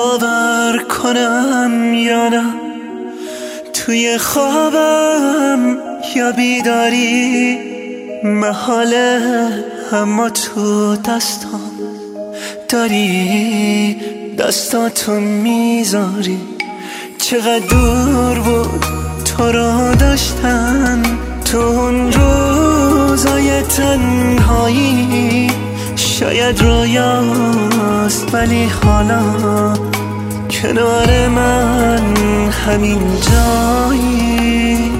باور کنم یا نه، توی خوابم یا بیداری محاله، اما تو دستام داری، دستاتو میذاری. چقدر دور بود تو رو داشتن تو اون روزای تنهایی، شاید رویاست ولی حالا کنار من همین جایی.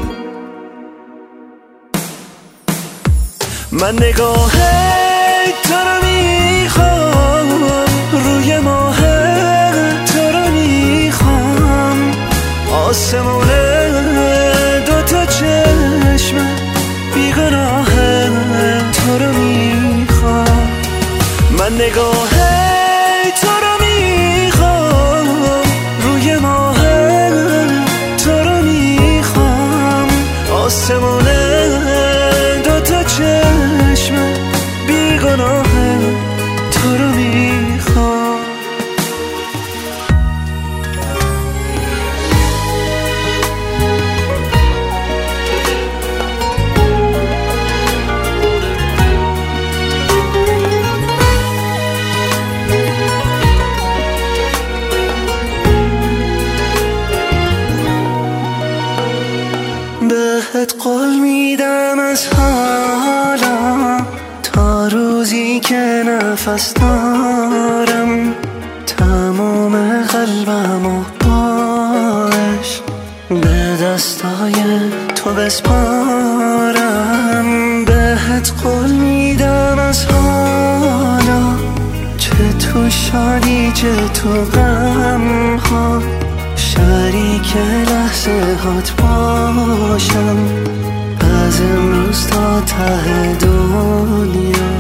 من نگاه تو رو میخوام، روی ماه تو رو میخوام، آسمون دوتا چشم بیگناه تو رو میخوام. من نگاه تو رو میخوام، روی ماه تو رو میخوام، آسمون دوتا چشم بیگناه تو رو میخوام. بهت قول میدم از حالا تا روزی که نفس دارم، تمام قلبم و باش به دستای تو بسپارم. بهت قول میدم از حالا چه تو شادی چه تو غم ها، شریک لحظه هات باشم از امروز تا ته دنیا.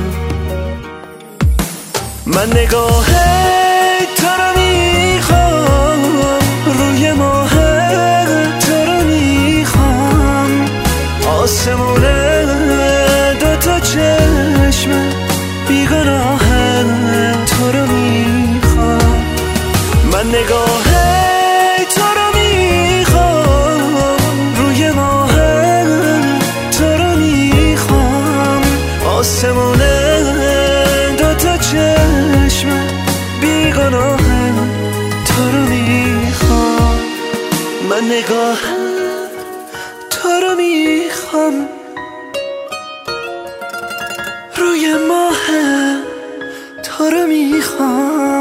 من نگاه تو رو میخوام، روی ماه تو رو میخوام، آسمون دوتا چشم بیگناه تو رو میخوام. من نگاه تو رو میخوام، روی ماه تو رو میخوام، آسمون دوتا چشم بیگناه تو رو میخوام. من نگاه تو رو میخوام، روی ماه تو رو میخوام،